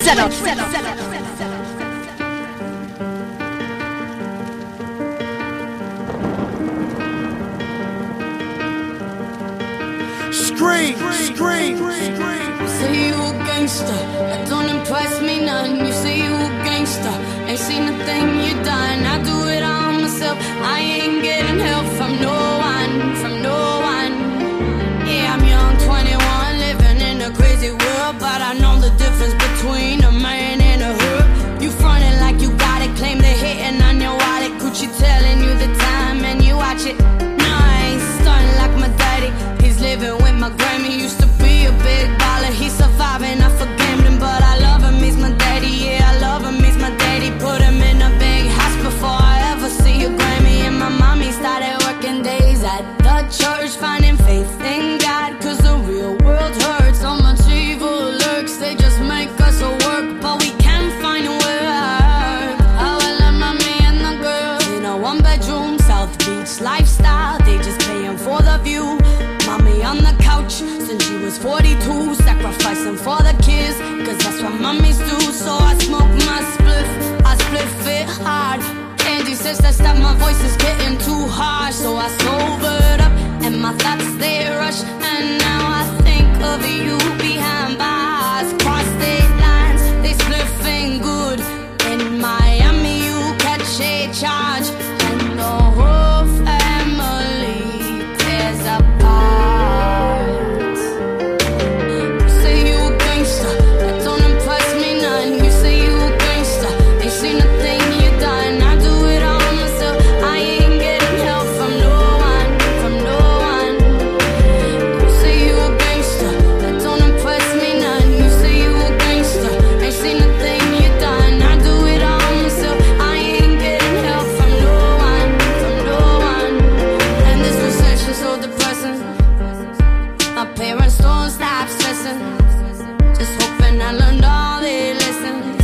trendsetter. Scream, scream, scream. Say you a gangster, that don't impress me none. You say you a gangster, ain't seen a thing you done. I do it all myself, I ain't getting help from no one, from no one. Yeah, I'm young, 21, living in a crazy world, but I know the difference between a man and a hood. You frontin' like you got it, claim they're hitting on your wallet. Gucci telling you the time and you watch it. No, I ain't stunning like my daddy. He's living with my Grammy, used to be a big baller. He's surviving off of gambling, but I love him, he's my daddy. Yeah, I love him, he's my daddy. Put him in a big house before I ever see a Grammy. And my mommy started working days at the church, finding faith in God, cause the real world hurts. So much evil lurks, they just make us work, but we can't find a word. I will let mommy and the girls in a one-bedroom South Beach lifestyle. They just paying for the view. Mommy on the couch since she was 42, sacrificing for the kids, cause that's what mommies do. So I smoke my spliff, I spliff it hard. Angie says that my voice is getting too harsh, so I sobered up and my thoughts they rush. And now I think of you behind bars, cross state lines, they spliffing good. In Miami you catch a charge, and the whole family tears apart. You say you a gangster, that don't impress me none. You say you a gangster, ain't seen a thing you done. I do it all myself, I ain't getting help from no one, from no one. You say you a gangster, that don't impress me none. You say you a gangster, ain't seen a thing you done. I do it all myself, I ain't getting help from no one, from no one. And this recession's so depressing, my parents don't stop stressing, just hoping I learned all their lessons.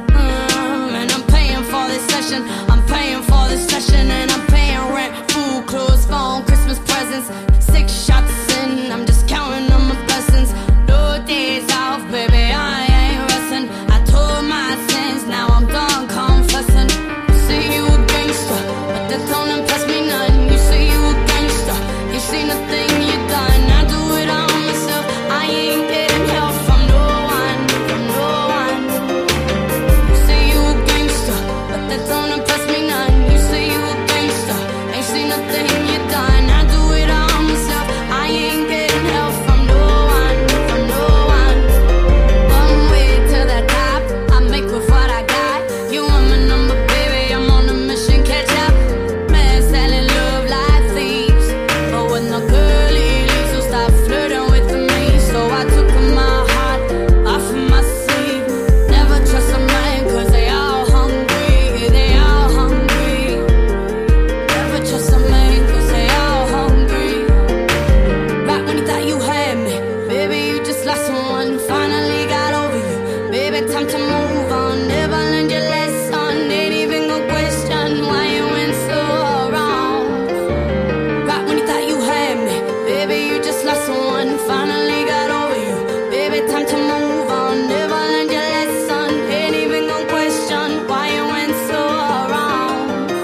And I'm paying for this session, I'm paying for this session, and I'm paying rent, food, clothes, phone, Christmas presents. 6 shots in, I'm just counting on my blessings. No days off, baby, I ain't resting. I told my sins, now I'm done confessing. You say you a gangster, but that don't impress me none. You say you a gangster, ain't seen a thing you done. I do it all myself, I ain't getting help from no one, from no one. You say you a gangster, but that don't impress me none. You say you a gangster, ain't seen a thing you done. I do it all myself, I ain't getting help from no one, from no one. One way to the top, I make with what I got. You want my number, baby, I'm on a mission, catch up. Man selling love like thieves, but when the girlie leaves, you'll stop flirting with me. So I took my heart off of my sleeve. Never trust a man, cause they all hungry, they all hungry. Never trust a man, cause they all hungry. Right when you thought you had me, baby, you just lost someone. Finally got over you, baby, time to move on. Never learned your lesson, ain't even gonna question why you went so wrong. Right when you thought you had me, baby, you just lost someone. Finally got over you, baby, time to move on. Never learned your lesson, ain't even gonna question why you went so wrong.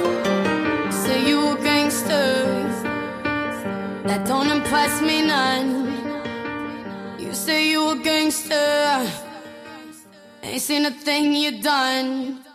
Say you a gangster, that don't impress me none. You say you a gangster, ain't seen a thing you done.